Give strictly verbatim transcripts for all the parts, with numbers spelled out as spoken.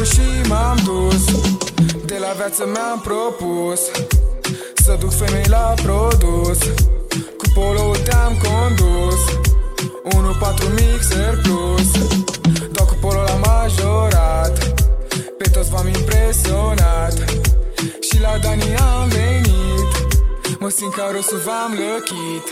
polo și m-am dus. De la viață mi-am propus să duc femei la produs. Cu polo te-am condus unu patru Mixer Plus. Doar cu polo l-am majorat, pe toți v-am impresionat. Și la Dani am venit, mă simt ca rosul v-am lăchit.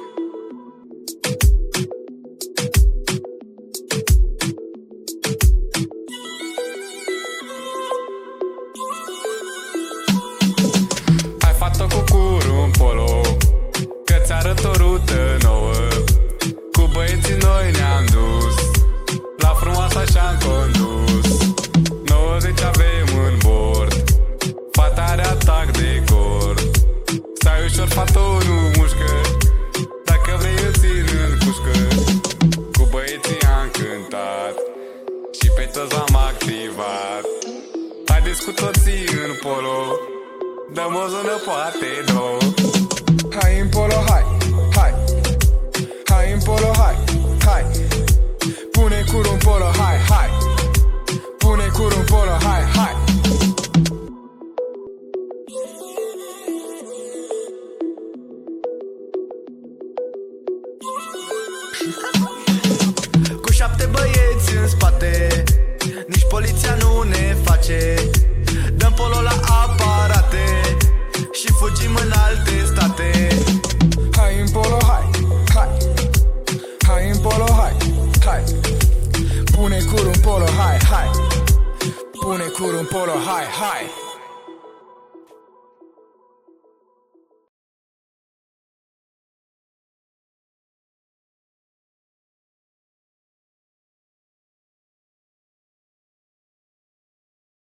Hai fată cu curul în polo, că ți-arăt o rută nouă. Cu băieții noi ne-am dus, la frumoasa și-am condus. nouăzeci avem în bord, fata are atac de cord. Stai ușor, fată, nu mușcă, dacă vrei eu țin în cușcă. Cu băieții am cântat și pe toți l-am activat. Haideți cu toții în polo, dăm o zonă, poate două. Hai în polo, hai, hai. Hai în polo, hai, hai. Pune curul în polo, hai, hai. Pune curul în polo, hai, hai. Cu șapte băieți în spate, nici poliția nu ne face. Dăm polo la aparate și fugim în alte state. Hai în polo, hai, hai. Hai în polo, hai, hai. Pune curul în polo, hai, hai. Pune curul în polo, hai, hai.